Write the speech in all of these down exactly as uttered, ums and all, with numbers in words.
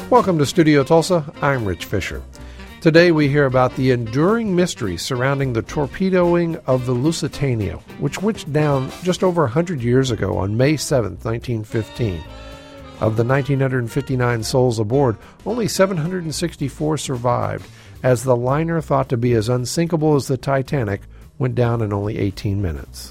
Welcome to Studio Tulsa. I'm Rich Fisher. Today we hear about the enduring mystery surrounding the torpedoing of the Lusitania, which went down just over one hundred years ago on May seventh, nineteen fifteen. Of the one thousand nine hundred fifty-nine souls aboard, only seven hundred sixty-four survived, as the liner thought to be as unsinkable as the Titanic went down in only eighteen minutes.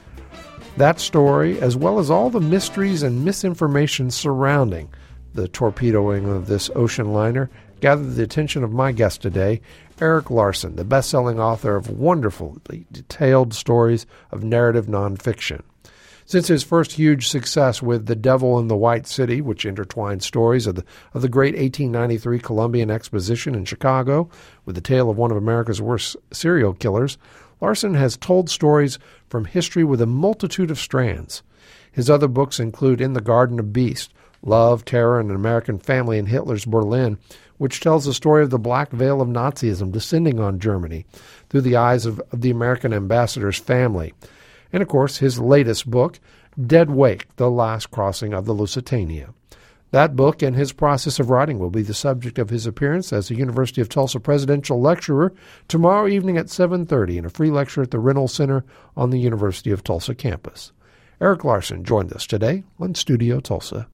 That story, as well as all the mysteries and misinformation surrounding the torpedoing of this ocean liner, gathered the attention of my guest today, Erik Larson, the best-selling author of wonderfully detailed stories of narrative nonfiction. Since his first huge success with The Devil in the White City, which intertwined stories of the, of the great eighteen ninety-three Columbian Exposition in Chicago with the tale of one of America's worst serial killers, Larson has told stories from history with a multitude of strands. His other books include In the Garden of Beasts, Love, Terror, and an American Family in Hitler's Berlin, which tells the story of the black veil of Nazism descending on Germany through the eyes of, of the American ambassador's family. And, of course, his latest book, Dead Wake, The Last Crossing of the Lusitania. That book and his process of writing will be the subject of his appearance as the University of Tulsa Presidential Lecturer tomorrow evening at seven thirty in a free lecture at the Reynolds Center on the University of Tulsa campus. Erik Larson joined us today on Studio Tulsa.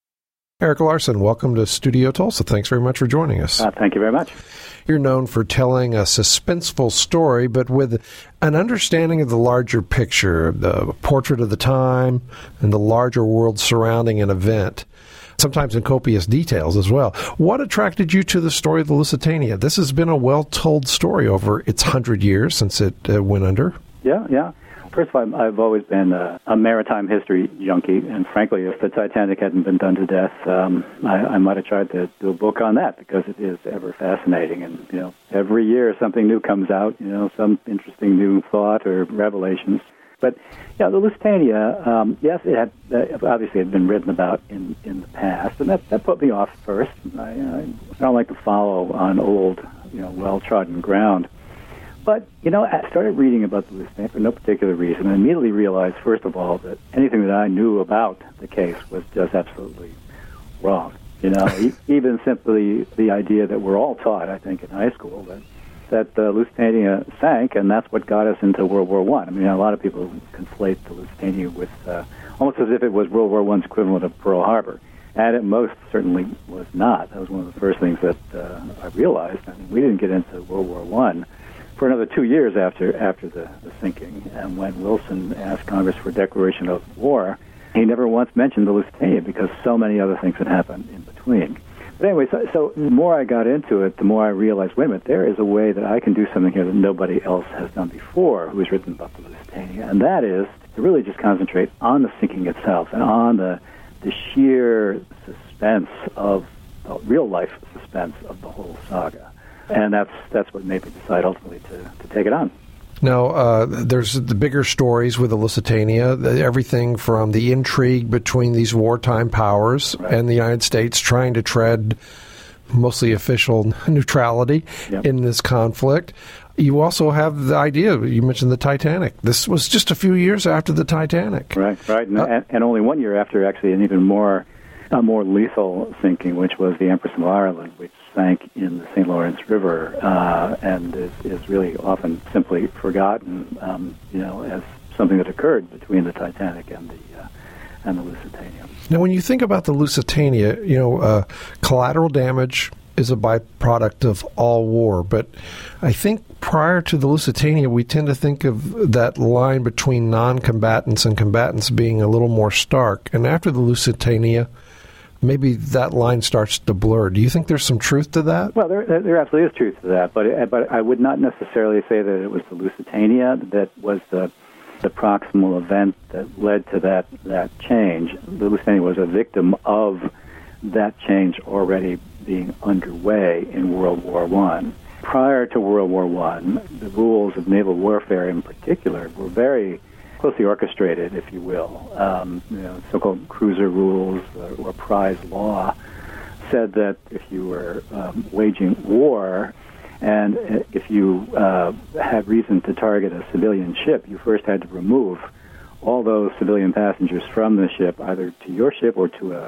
Erik Larson, welcome to Studio Tulsa. Thanks very much for joining us. Uh, thank you very much. You're known for telling a suspenseful story, but with an understanding of the larger picture, the portrait of the time, and the larger world surrounding an event, sometimes in copious details as well. What attracted you to the story of the Lusitania? This has been a well-told story over its hundred years since it uh, went under. Yeah, yeah. First of all, I've always been a, a maritime history junkie, and frankly, if the Titanic hadn't been done to death, um, I, I might have tried to do a book on that because it is ever fascinating. And you know, every year something new comes out. You know, some interesting new thought or revelations. But yeah, the Lusitania, um, yes, it had uh, obviously had been written about in, in the past, and that that put me off first. I, uh, I don't like to follow on old, you know, well-trodden ground. But, you know, I started reading about the Lusitania for no particular reason and immediately realized, first of all, that anything that I knew about the case was just absolutely wrong. You know, e- even simply the idea that we're all taught, I think, in high school, that that the Lusitania sank, and that's what got us into World War One. I. I mean, a lot of people conflate the Lusitania with uh, almost as if it was World War One's equivalent of Pearl Harbor. And it most certainly was not. That was one of the first things that uh, I realized. I mean, we didn't get into World War One for another two years after after the, the sinking. And when Wilson asked Congress for a declaration of war, he never once mentioned the Lusitania because so many other things had happened in between. But anyway, so, so the more I got into it, the more I realized, wait a minute, there is a way that I can do something here that nobody else has done before who has written about the Lusitania, and that is to really just concentrate on the sinking itself and on the, the sheer suspense of, uh, real-life suspense of the whole saga. And that's that's what made me decide ultimately to, to take it on. Now, uh, there's the bigger stories with the Lusitania, everything from the intrigue between these wartime powers right. and the United States trying to tread mostly official neutrality yep. in this conflict. You also have the idea, you mentioned the Titanic. This was just a few years after the Titanic. Right, right, and, uh, and only one year after actually an even more a more lethal sinking, which was the Empress of Ireland, which sank in the Saint Lawrence River uh, and is, is really often simply forgotten, um, you know, as something that occurred between the Titanic and the uh, and the Lusitania. Now, when you think about the Lusitania, you know, uh, collateral damage is a byproduct of all war, but I think prior to the Lusitania, we tend to think of that line between non-combatants and combatants being a little more stark, and after the Lusitania, maybe that line starts to blur. Do you think there's some truth to that? Well, there, there absolutely is truth to that, but but I would not necessarily say that it was the Lusitania that was the the proximal event that led to that that change. The Lusitania was a victim of that change already being underway in World War One. Prior to World War One, the rules of naval warfare in particular were very closely orchestrated, if you will. Um, you know, so-called cruiser rules or, or prize law said that if you were um, waging war and if you uh, had reason to target a civilian ship, you first had to remove all those civilian passengers from the ship, either to your ship or to a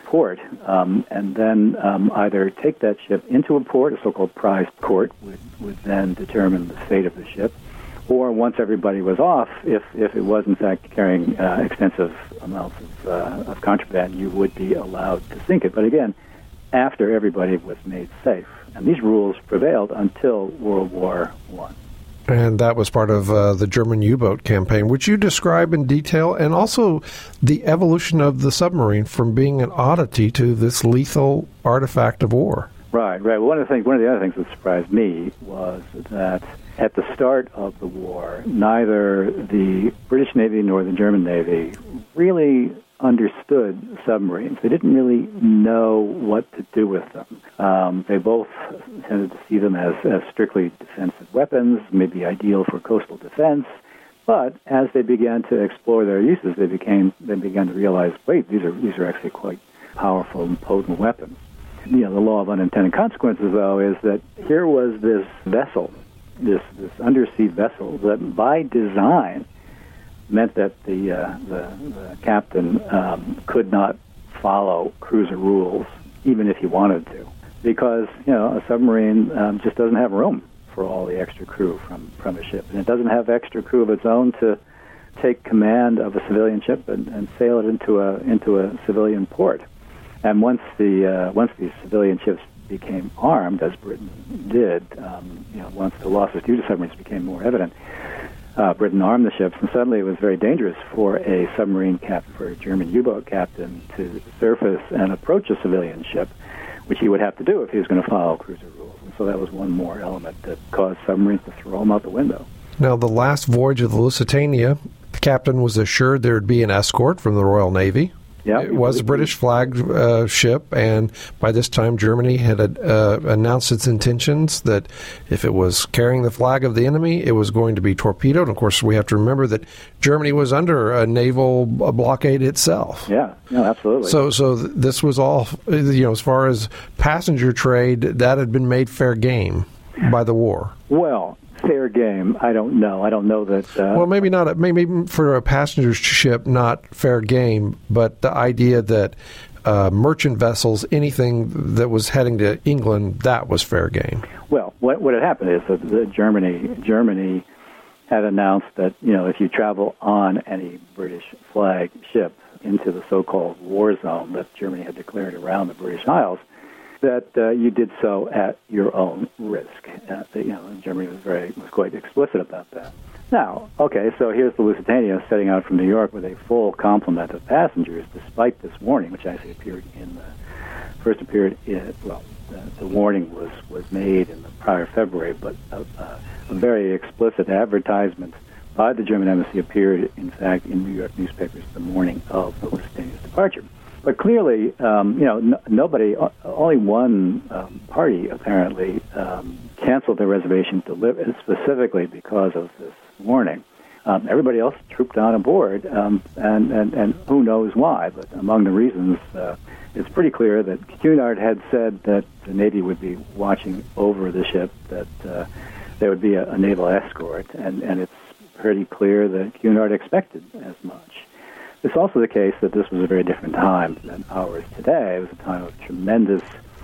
port, um, and then um, either take that ship into a port, a so-called prize port, would, would then determine the fate of the ship. Or once everybody was off, if, if it was in fact carrying uh, extensive amounts of, uh, of contraband, you would be allowed to sink it. But again, after everybody was made safe. And these rules prevailed until World War One. And that was part of uh, the German U-boat campaign, which you describe in detail, and also the evolution of the submarine from being an oddity to this lethal artifact of war. Right, right. Well, one of the things, one of the other things that surprised me was that at the start of the war, neither the British Navy nor the German Navy really understood submarines. They didn't really know what to do with them. Um, they both tended to see them as, as strictly defensive weapons, maybe ideal for coastal defense. But as they began to explore their uses, they became they began to realize, wait, these are these are actually quite powerful and potent weapons. You know, the law of unintended consequences, though, is that here was this vessel, this this undersea vessel that, by design, meant that the uh, the, the captain um, could not follow cruiser rules, even if he wanted to, because you know a submarine um, just doesn't have room for all the extra crew from, from a ship, and it doesn't have extra crew of its own to take command of a civilian ship and, and sail it into a into a civilian port. And once the uh, once these civilian ships became armed, as Britain did, um, you know, once the losses due to submarines became more evident, uh, Britain armed the ships, and suddenly it was very dangerous for a submarine captain, for a German U-boat captain, to surface and approach a civilian ship, which he would have to do if he was going to follow cruiser rules. And so that was one more element that caused submarines to throw them out the window. Now, the last voyage of the Lusitania, the captain was assured there would be an escort from the Royal Navy. Yep. It was a British flagged uh, ship, and by this time Germany had uh, announced its intentions that if it was carrying the flag of the enemy, it was going to be torpedoed. And of course, we have to remember that Germany was under a naval blockade itself. Yeah, no, absolutely. So, so th- this was all, you know, as far as passenger trade, that had been made fair game by the war. Well, fair game, I don't know. I don't know that... Uh, well, maybe not. A, maybe for a passenger ship, not fair game, but the idea that uh, merchant vessels, anything that was heading to England, that was fair game. Well, what, what had happened is that the Germany Germany had announced that, you know, if you travel on any British flag ship into the so-called war zone that Germany had declared around the British Isles, that uh, you did so at your own risk. Uh, you know, Germany was very was quite explicit about that. Now, okay, so here's the Lusitania setting out from New York with a full complement of passengers, despite this warning, which actually appeared in the first appeared in well, the, the warning was was made in the prior February, but a, a, a very explicit advertisement by the German embassy appeared, in fact, in New York newspapers the morning of the Lusitania's departure. But clearly, um, you know, no, nobody, only one um, party apparently um, canceled their reservation deli- specifically because of this warning. Um, everybody else trooped on aboard, um, and, and, and who knows why. But among the reasons, uh, it's pretty clear that Cunard had said that the Navy would be watching over the ship, that uh, there would be a, a naval escort, and, and it's pretty clear that Cunard expected as much. It's also the case that this was a very different time than ours today. It was a time of tremendous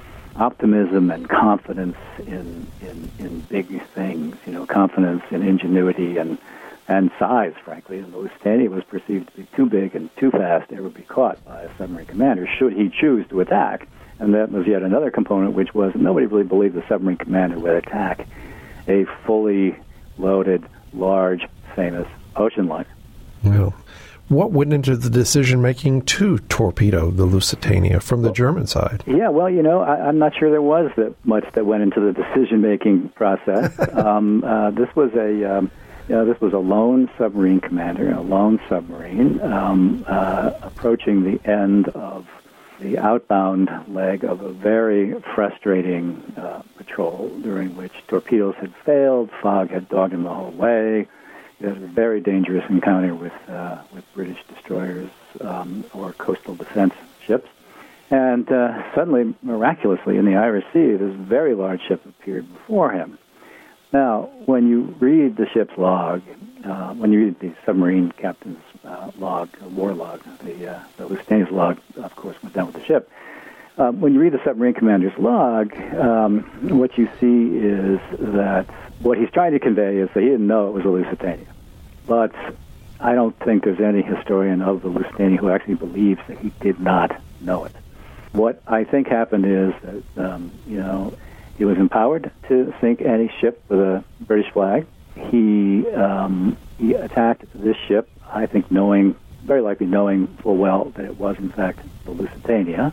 optimism and confidence in in, in big things, you know, confidence in ingenuity and, and size, frankly. And the Lusitania was perceived to be too big and too fast to ever be caught by a submarine commander, should he choose to attack. And that was yet another component, which was nobody really believed the submarine commander would attack a fully loaded, large, famous ocean liner. Well, what went into the decision-making to torpedo the Lusitania from the German side? Yeah, well, you know, I, I'm not sure there was that much that went into the decision-making process. um, uh, this was a, um, you know, this was a lone submarine commander, a lone submarine, um, uh, approaching the end of the outbound leg of a very frustrating uh, patrol during which torpedoes had failed, fog had dogged him the whole way. It was a very dangerous encounter with uh, with British destroyers um, or coastal defense ships. And uh, suddenly, miraculously, in the Irish Sea, this very large ship appeared before him. Now, when you read the ship's log, uh, when you read the submarine captain's uh, log, war log, the, uh, the Lusitania's log, of course, went down with the ship. Um, when you read the submarine commander's log, um, what you see is that what he's trying to convey is that he didn't know it was a Lusitania. But I don't think there's any historian of the Lusitania who actually believes that he did not know it. What I think happened is that, um, you know, he was empowered to sink any ship with a British flag. He, um, he attacked this ship, I think knowing, very likely knowing full well that it was in fact the Lusitania.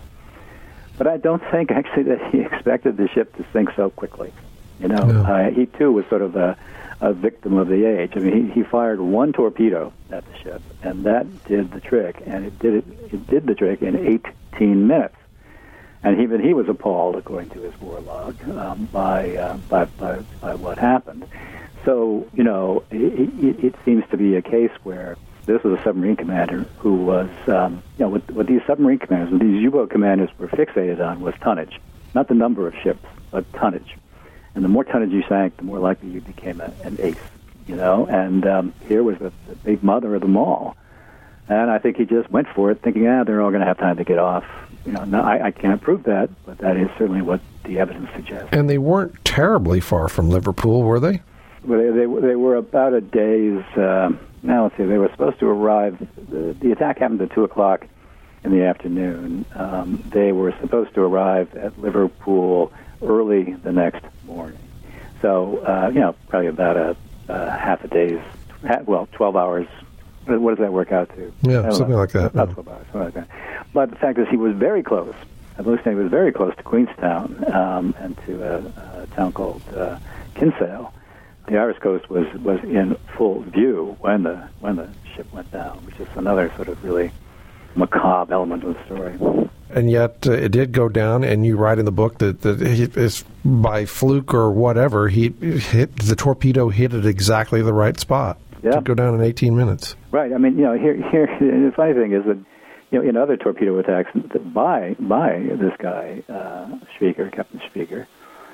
But I don't think actually that he expected the ship to sink so quickly. You know, no. uh, he too was sort of a, a victim of the age. I mean, he, he fired one torpedo at the ship, and that did the trick, and it did it, it did the trick in eighteen minutes. And even he was appalled, according to his war log, um, by, uh, by by by what happened. So, you know, it, it, it seems to be a case where this was a submarine commander who was, um, you know, what, what these submarine commanders, what these U-boat commanders were fixated on was tonnage, not the number of ships, but tonnage. And the more tonnage you sank, the more likely you became a, an ace, you know. And um, here was the, the big mother of them all. And I think he just went for it, thinking, ah, they're all going to have time to get off. You know, no, I, I can't prove that, but that is certainly what the evidence suggests. And they weren't terribly far from Liverpool, were they? Well, they, they, they were about a day's... Uh, now, let's see, they were supposed to arrive... The, the attack happened at two o'clock in the afternoon. Um, they were supposed to arrive at Liverpool early the next morning. So, uh, you know, probably about a, a half a day's... Well, twelve hours... What does that work out to? Yeah, something know, like that. About twelve hours, something like that. But the fact is, he was very close. The Lusitania was very close to Queenstown um, and to a, a town called uh, Kinsale. The Irish coast was, was in full view when the when the ship went down, which is another sort of really macabre element of the story. And yet, uh, it did go down. And you write in the book that that he, is by fluke or whatever, he hit the torpedo hit at exactly the right spot. Yeah. To go down in eighteen minutes. Right. I mean, you know, here, here, the funny thing is that, you know, in other torpedo attacks by by this guy, uh, Schwieger, Captain Schwieger,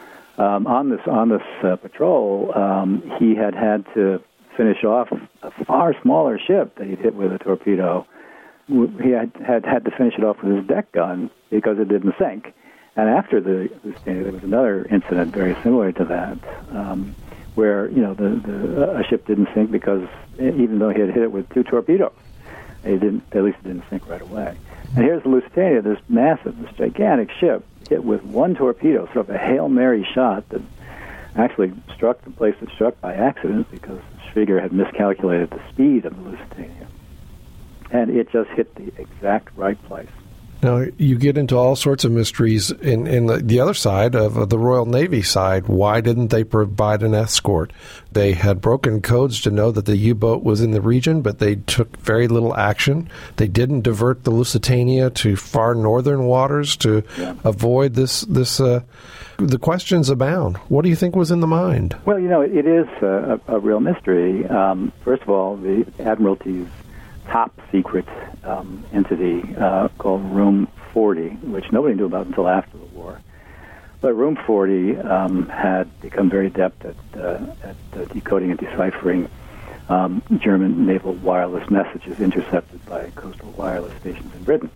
um, on this on this uh, patrol, um, he had had to finish off a far smaller ship that he'd hit with a torpedo. He had had, had to finish it off with his deck gun because it didn't sink. And after the Lusitania, there was another incident very similar to that. Um, where, you know, the, the a ship didn't sink because even though he had hit it with two torpedoes, it didn't, at least it didn't sink right away. And here's the Lusitania, this massive, this gigantic ship, hit with one torpedo, sort of a Hail Mary shot that actually struck the place it struck by accident because Schwieger had miscalculated the speed of the Lusitania. And it just hit the exact right place. Now, you get into all sorts of mysteries in, in the, the other side of uh, the Royal Navy side. Why didn't they provide an escort? They had broken codes to know that the U-boat was in the region, but they took very little action. They didn't divert the Lusitania to far northern waters to yeah. avoid this. this uh, the questions abound. What do you think was in the mind? Well, you know, it, it is a, a real mystery. Um, first of all, the Admiralty's top secret um, entity uh, called Room forty, which nobody knew about until after the war. But Room forty um, had become very adept at, uh, at uh, decoding and deciphering um, German naval wireless messages intercepted by coastal wireless stations in Britain.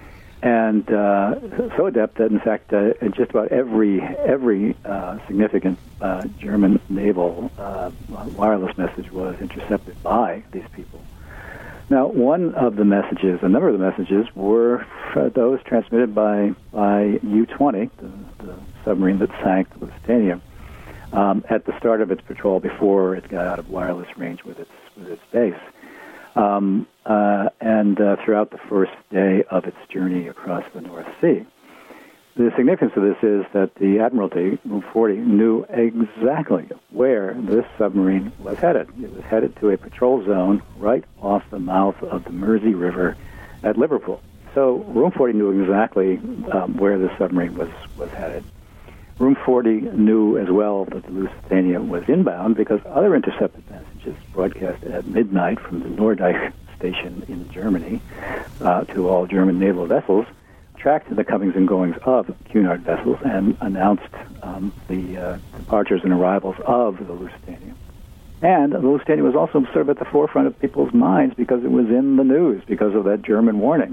And uh, so adept that, in fact, uh, just about every every uh, significant uh, German naval uh, wireless message was intercepted by these people. Now, one of the messages, a number of the messages, were those transmitted by, by U twenty, the, the submarine that sank the Lusitania, um, at the start of its patrol before it got out of wireless range with its with its base, um, uh, and uh, throughout the first day of its journey across the North Sea. The significance of this is that the Admiralty, Room forty, knew exactly where this submarine was headed. It was headed to a patrol zone right off the mouth of the Mersey River at Liverpool. So Room forty knew exactly um, where the submarine was, was headed. Room forty knew as well that the Lusitania was inbound because other intercepted messages broadcast at midnight from the Nordeich station in Germany uh, to all German naval vessels tracked the comings and goings of Cunard vessels and announced uh, um, the uh, departures and arrivals of the Lusitania. And the Lusitania was also sort of at the forefront of people's minds because it was in the news because of that German warning.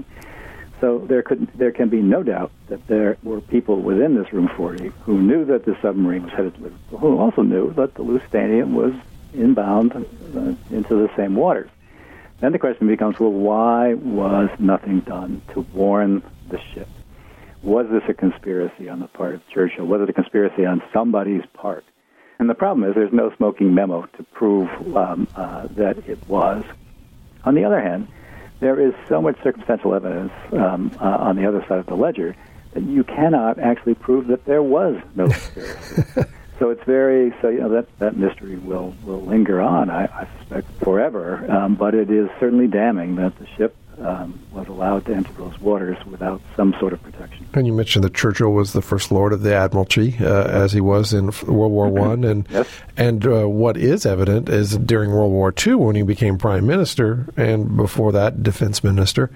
So there could there can be no doubt that there were people within this Room forty who knew that the submarine was headed to Liverpool, who also knew that the Lusitania was inbound uh, into the same waters. Then the question becomes, well, why was nothing done to warn the ship? Was this a conspiracy on the part of Churchill? Was it a conspiracy on somebody's part? And the problem is there's no smoking memo to prove um, uh, that it was. On the other hand, there is so much circumstantial evidence um, uh, on the other side of the ledger that you cannot actually prove that there was no conspiracy. So it's very, so you know, that, that mystery will, will linger on, I, I suspect, forever. Um, but it is certainly damning that the ship um, was allowed to enter those waters without some sort of protection. And you mentioned that Churchill was the First Lord of the Admiralty, uh, as he was in World War One, and yes. and uh, what is evident is during World War Two, when he became Prime Minister, and before that, Defense Minister,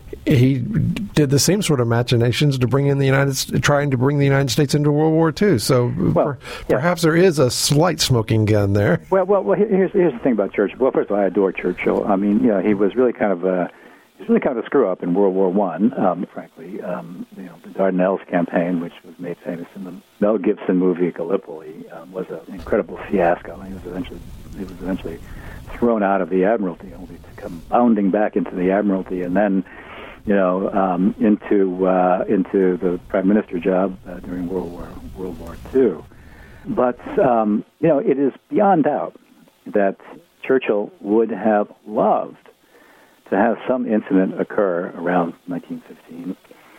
he did the same sort of machinations to bring in the United, trying to bring the United States into World War Two. So well, per, yeah. perhaps there is a slight smoking gun there. Well, well, well. Here's here's the thing about Churchill. Well, first of all, I adore Churchill. I mean, you know, he was really kind of a he was really kind of a screw up in World War One. Um, frankly, um, you know, the Dardanelles campaign, which was made famous in the Mel Gibson movie Gallipoli, um, was an incredible fiasco. He was eventually he was eventually thrown out of the Admiralty, only to come bounding back into the Admiralty, and then, you know, um, into uh, into the prime minister job uh, during World War World War Two. But um, you know, it is beyond doubt that Churchill would have loved to have some incident occur around nineteen fifteen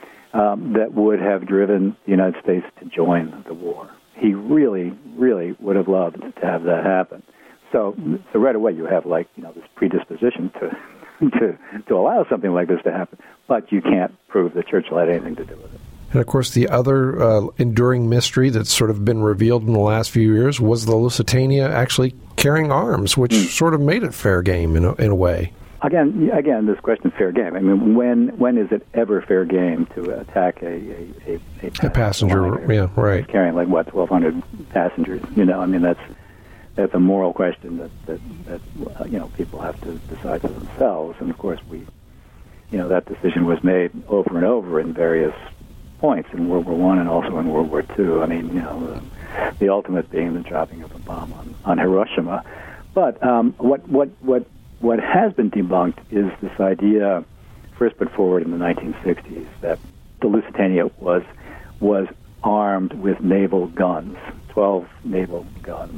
um, that would have driven the United States to join the war. He really, really would have loved to have that happen. So, so right away you have like you know this predisposition to. to to allow something like this to happen, but you can't prove that Churchill had anything to do with it. And of course, the other uh, enduring mystery that's sort of been revealed in the last few years was the Lusitania actually carrying arms, which mm. sort of made it fair game in a, in a way. Again, again, this question of fair game. I mean, when when is it ever fair game to attack a a, a, a, a passenger? Yeah, right. Carrying like what twelve hundred passengers. You know, I mean that's. That's a moral question that, that, that uh, you know, people have to decide for themselves. And, of course, we, you know, that decision was made over and over in various points in World War One and also in World War Two. I mean, you know, the, the ultimate being the dropping of a bomb on, on Hiroshima. But um, what, what, what, what has been debunked is this idea, first put forward in the nineteen sixties, that the Lusitania was was armed with naval guns, twelve naval guns.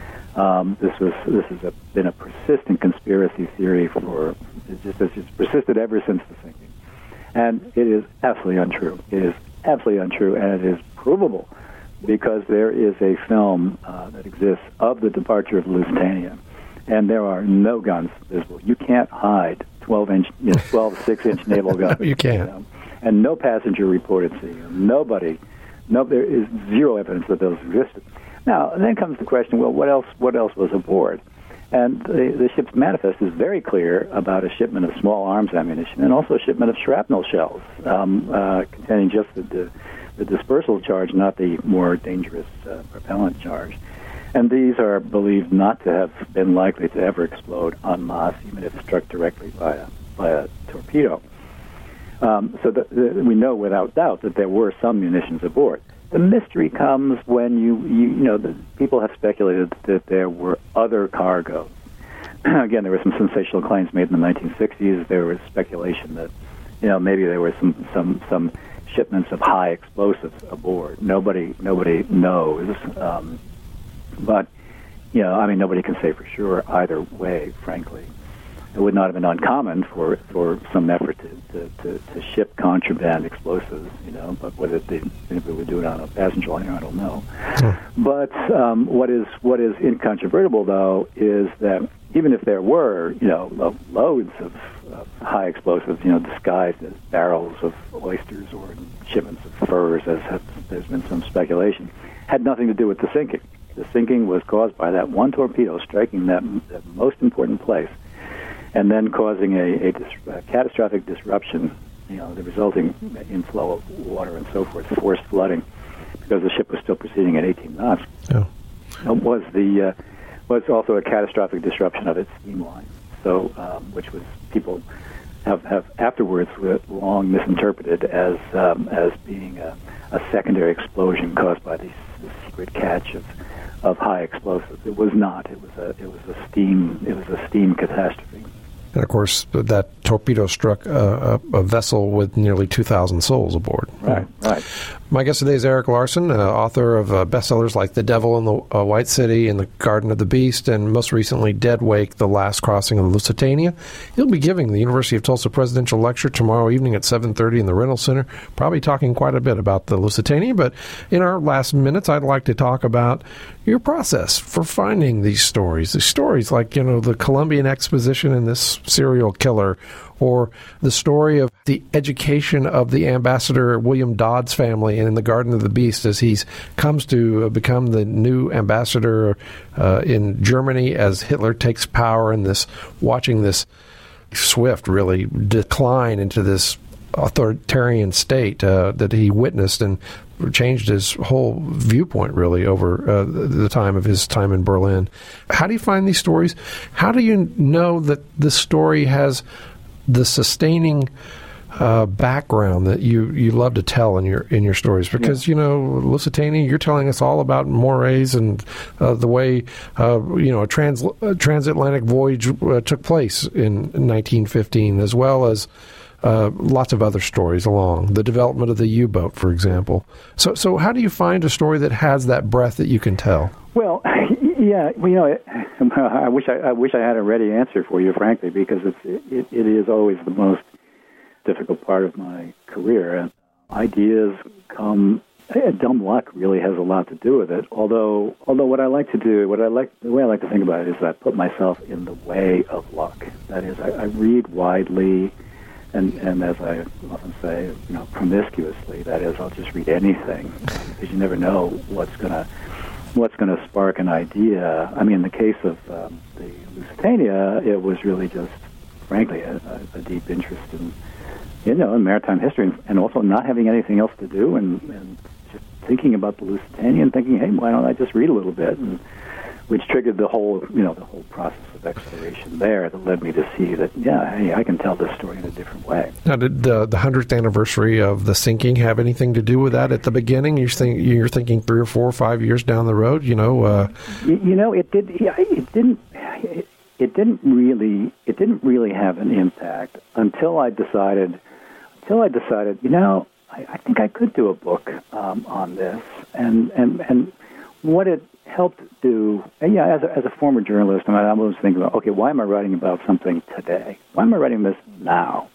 Um, this was this has a, been a persistent conspiracy theory for it just it's just persisted ever since the sinking, and it is absolutely untrue. It is absolutely untrue, and it is provable because there is a film uh, that exists of the departure of the Lusitania, and there are no guns visible. You can't hide twelve inch, you know, twelve six-inch naval guns. No, you can't, you know? And no passenger reported seeing them. Nobody, no, there is zero evidence that those existed. Now, then comes the question, well, what else What else was aboard? And the, the ship's manifest is very clear about a shipment of small arms ammunition and also a shipment of shrapnel shells um, uh, containing just the, the, the dispersal charge, not the more dangerous uh, propellant charge. And these are believed not to have been likely to ever explode en masse, even if struck directly by a, by a torpedo. Um, so the, the, we know without doubt that there were some munitions aboard. The mystery comes when you, you, you know, the people have speculated that there were other cargoes. Again, there were some sensational claims made in the nineteen sixties. There was speculation that, you know, maybe there were some, some, some shipments of high explosives aboard. Nobody, nobody knows. Um, but, you know, I mean, nobody can say for sure either way, frankly. It would not have been uncommon for, for some effort to, to, to, to ship contraband explosives, you know, but whether they, if they would do it on a passenger liner, I don't know. Hmm. But um, what is what is incontrovertible, though, is that even if there were, you know, lo- loads of, of high explosives, you know, disguised as barrels of oysters or shipments of furs, as has, there's been some speculation, had nothing to do with the sinking. The sinking was caused by that one torpedo striking that, that most important place, and then causing a, a, dis- a catastrophic disruption, you know, the resulting inflow of water and so forth, forced flooding, because the ship was still proceeding at eighteen knots, yeah. was the uh, was also a catastrophic disruption of its steam line. So, um, which was people have, have afterwards long misinterpreted as um, as being a, a secondary explosion caused by the, the secret catch of of high explosives. It was not. It was a it was a steam it was a steam catastrophe. And, of course, that torpedo struck a, a, a vessel with nearly two thousand souls aboard. Right, right. My guest today is Erik Larson, uh, author of uh, bestsellers like The Devil in the uh, White City and The Garden of the Beast, and most recently, Dead Wake, The Last Crossing of the Lusitania. He'll be giving the University of Tulsa Presidential Lecture tomorrow evening at seven thirty in the Reynolds Center, probably talking quite a bit about the Lusitania. But in our last minutes, I'd like to talk about your process for finding these stories. These stories like, you know, the Columbian Exposition and this serial killer, or the story of the education of the ambassador William Dodd's family in the Garden of the Beast as he comes to become the new ambassador uh, in Germany as Hitler takes power, and this watching this swift, really, decline into this authoritarian state uh, that he witnessed and changed his whole viewpoint, really, over uh, the time of his time in Berlin. How do you find these stories? How do you know that this story has the sustaining uh, background that you, you love to tell in your in your stories? Because, yeah. you know, Lusitania, you're telling us all about mores and uh, the way, uh, you know, a, trans, a transatlantic voyage uh, took place in nineteen fifteen, as well as Uh, lots of other stories along the development of the U-boat, for example. So, so how do you find a story that has that breadth that you can tell? Well, yeah, well, you know, I wish I, I wish I had a ready answer for you, frankly, because it's, it, it is always the most difficult part of my career. And ideas come. Dumb luck really has a lot to do with it. Although, although what I like to do, what I like, the way I like to think about it is I put myself in the way of luck. That is, I, I read widely. And, and as I often say, you know, promiscuously. That is, I'll just read anything because you never know what's gonna what's gonna spark an idea. I mean, in the case of um, the Lusitania, it was really just, frankly, a, a deep interest in, you know, in maritime history, and, and also not having anything else to do, and, and just thinking about the Lusitania and thinking, hey, why don't I just read a little bit, and which triggered the whole, you know, the whole process of exploration there that led me to see that, yeah, hey, I can tell this story in a different way. Now, did the the hundredth anniversary of the sinking have anything to do with that at the beginning? You're, think, you're thinking three or four or five years down the road, you know? Uh... You, you know, it did. Yeah, it didn't. It, it didn't really. It didn't really have an impact until I decided. Until I decided, you know, I, I think I could do a book um, on this, and and and what it helped do, and yeah, as a, as a former journalist, I was thinking about, okay, why am I writing about something today? Why am I writing this now?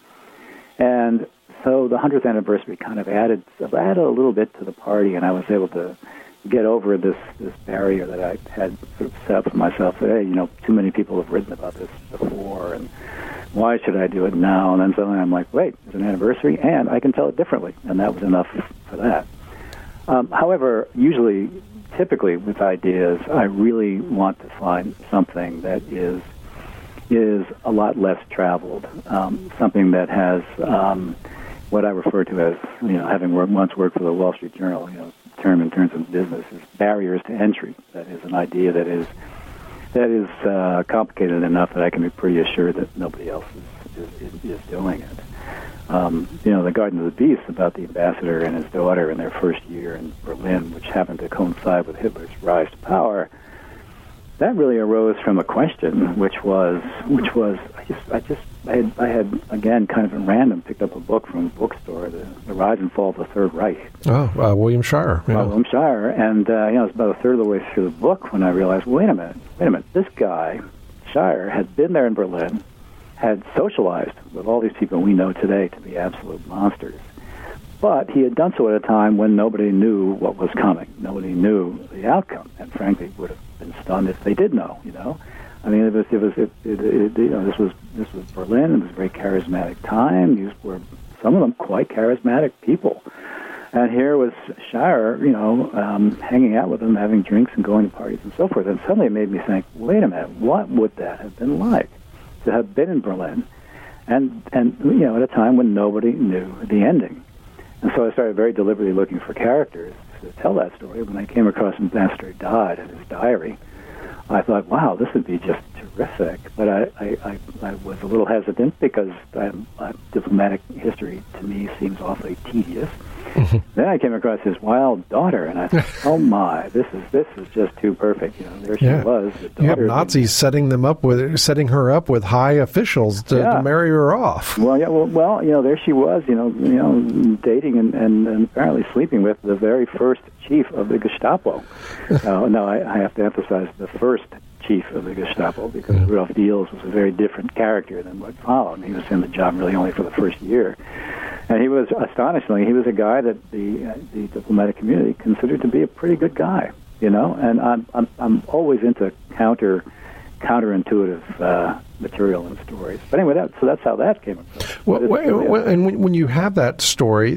And so the hundredth anniversary kind of added, added a little bit to the party, and I was able to get over this, this barrier that I had sort of set up for myself. That, hey, you know, too many people have written about this before, and why should I do it now? And then suddenly I'm like, wait, it's an anniversary, and I can tell it differently, and that was enough for that. Um, however, usually, typically with ideas, I really want to find something that is is a lot less traveled, um, something that has um, what I refer to as, you know, having worked, once worked for the Wall Street Journal, you know, term in terms of business is barriers to entry. That is an idea that is that is uh, complicated enough that I can be pretty assured that nobody else is is, is doing it. Um, you know, the Garden of the Beast, about the ambassador and his daughter in their first year in Berlin, which happened to coincide with Hitler's rise to power, that really arose from a question, which was, which was, I just, I just, I had, I had again, kind of at random, picked up a book from a bookstore, the, the Rise and Fall of the Third Reich. Oh, uh, William Shirer. Yeah. Uh, William Shirer, and uh, you know, it was about a third of the way through the book when I realized, wait a minute, wait a minute, this guy, Shirer, had been there in Berlin, had socialized with all these people we know today to be absolute monsters. But he had done so at a time when nobody knew what was coming. Nobody knew the outcome, and frankly would have been stunned if they did know, you know. I mean, it was, it was, it, it, it, you know, this was, this was Berlin. It was a very charismatic time. These were, some of them, quite charismatic people. And here was Shirer, you know, um, hanging out with them, having drinks and going to parties and so forth. And suddenly it made me think, wait a minute, what would that have been like to have been in Berlin, and and you know, at a time when nobody knew the ending? And so I started very deliberately looking for characters to tell that story. When I came across Ambassador Dodd and his diary, I thought, wow, this would be just terrific. But I, I, I, I was a little hesitant because I'm, uh, diplomatic history to me seems awfully tedious. Mm-hmm. Then I came across his wild daughter, and I thought, oh my, this is this is just too perfect. You know, there she yeah. was. The daughter you have Nazis setting them up with, setting her up with high officials to, yeah. to marry her off. Well, yeah, well, well, you know, there she was. You know, you know, dating and, and, and apparently sleeping with the very first chief of the Gestapo. uh, no, I, I have to emphasize the first chief of the Gestapo, because mm-hmm. Rudolf Diels was a very different character than what followed. He was in the job really only for the first year. And he was, astonishingly, he was a guy that the uh, the diplomatic community considered to be a pretty good guy, you know. And I'm I'm, I'm always into counter counterintuitive uh, material and stories. But anyway, that, so that's how that came about. Well, well, well, and when, when you have that story,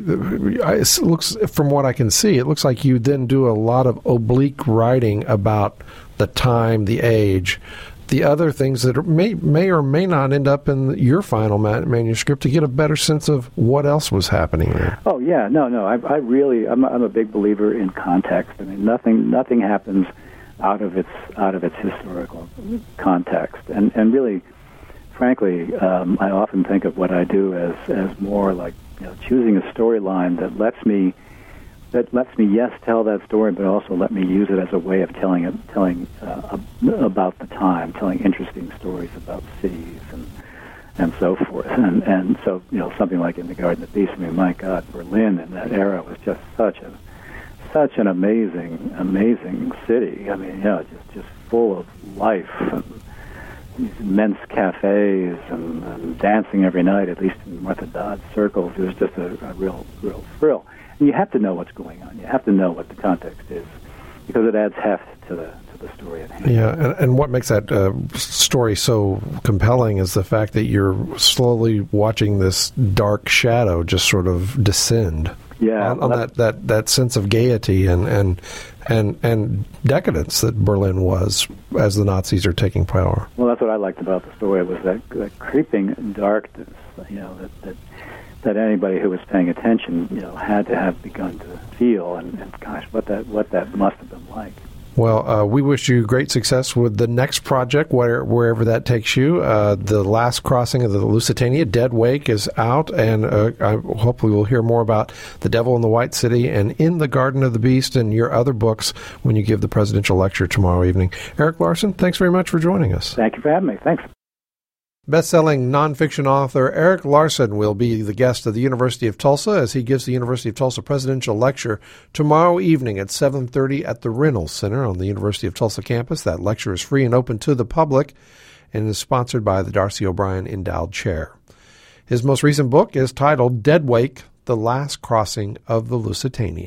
it looks, from what I can see, it looks like you then do a lot of oblique writing about the time, the age, the other things that may may or may not end up in your final man- manuscript to get a better sense of what else was happening there. Oh yeah, no, no, I, I really, I'm a, I'm a big believer in context. I mean, nothing, nothing happens out of its out of its historical context, and and really, frankly, um, I often think of what I do as as more like, you know, choosing a storyline that lets me. That lets me, yes, tell that story, but also let me use it as a way of telling it, telling uh, about the time, telling interesting stories about cities and and so forth. And and so, you know, something like In the Garden of Peace. I mean, my God, Berlin in that era was just such a such an amazing, amazing city. I mean, you know, just just full of life and these immense cafes and, and dancing every night, at least in Martha Dodd's circles. It was just a, a real, real thrill. And you have to know what's going on. You have to know what the context is, because it adds heft to the to the story at hand. Yeah, and, and what makes that uh, story so compelling is the fact that you're slowly watching this dark shadow just sort of descend. Yeah, on, on that, that, that sense of gaiety and, and and and decadence that Berlin was as the Nazis are taking power. Well, that's what I liked about the story, was that, that creeping darkness. You know, that. that that anybody who was paying attention, you know, had to have begun to feel, and, and gosh, what that what that must have been like. Well, uh, we wish you great success with the next project, where, wherever that takes you. Uh, the Last Crossing of the Lusitania, Dead Wake, is out, and uh, I, hopefully we'll hear more about The Devil in the White City and In the Garden of the Beast and your other books when you give the presidential lecture tomorrow evening. Erik Larson, thanks very much for joining us. Thank you for having me. Thanks. Best-selling nonfiction author Erik Larson will be the guest of the University of Tulsa as he gives the University of Tulsa presidential lecture tomorrow evening at seven thirty at the Reynolds Center on the University of Tulsa campus. That lecture is free and open to the public and is sponsored by the Darcy O'Brien Endowed Chair. His most recent book is titled Dead Wake, The Last Crossing of the Lusitania.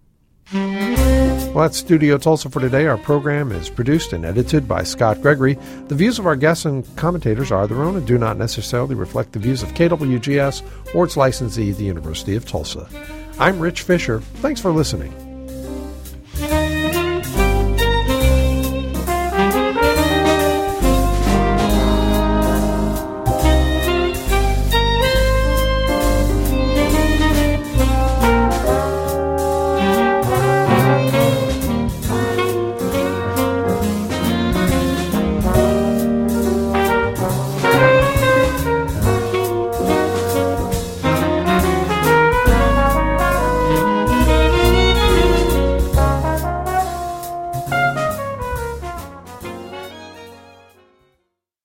Well, that's Studio Tulsa for today. Our program is produced and edited by Scott Gregory. The views of our guests and commentators are their own and do not necessarily reflect the views of K W G S or its licensee, the University of Tulsa. I'm Rich Fisher. Thanks for listening.